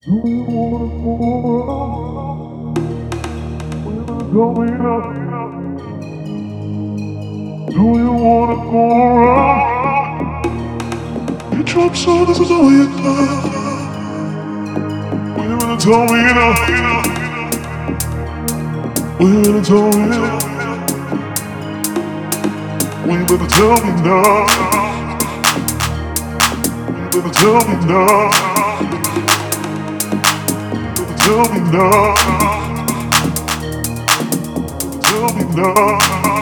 Do you wanna go around? Will you tell me now? Do you wanna go around? You drop so this is all you done. Will you wanna tell me now? Will you wanna tell me now? Will you better tell me now? Will you better tell me now? Tell me now, tell me now.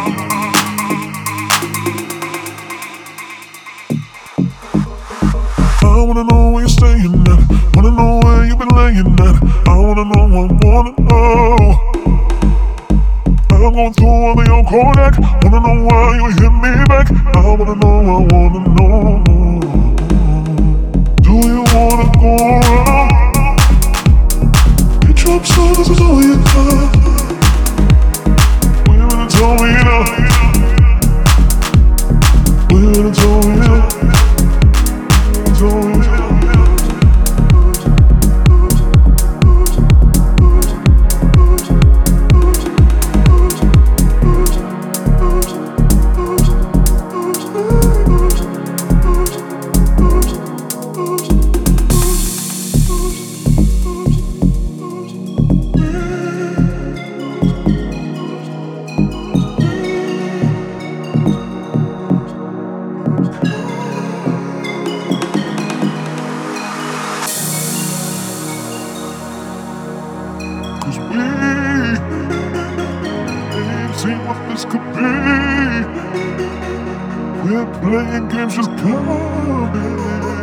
I wanna know where you're staying at. Wanna know where you've been laying at. I wanna know, I wanna know. I'm going through all the old Kodak. Wanna know why you hit me back. I wanna know, I wanna know. Do you wanna go around? Drop so this is all you got. Will you wanna tell me now? Will you wanna tell me now? Tell me now. Cause we ain't seen what this could be. We're playing games just coming.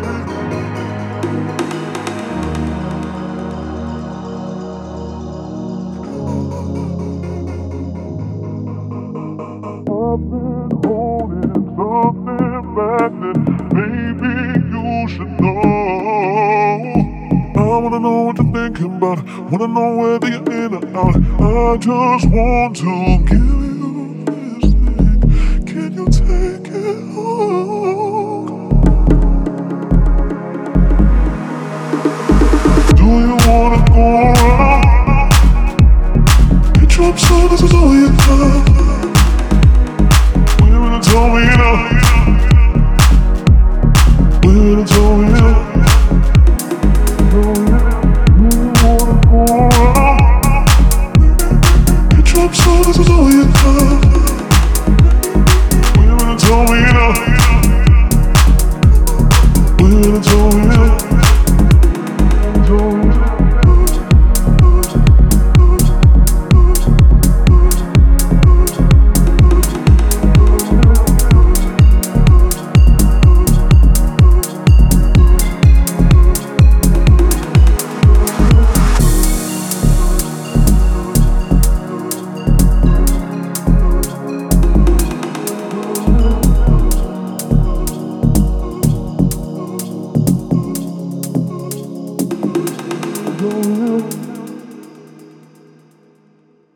I've been holding something back that maybe you should know. I wanna know what you're thinking about. Wanna know whether you're in or out. I just want to give you this thing. Can you take it home? Do you wanna go around? Get your so this is all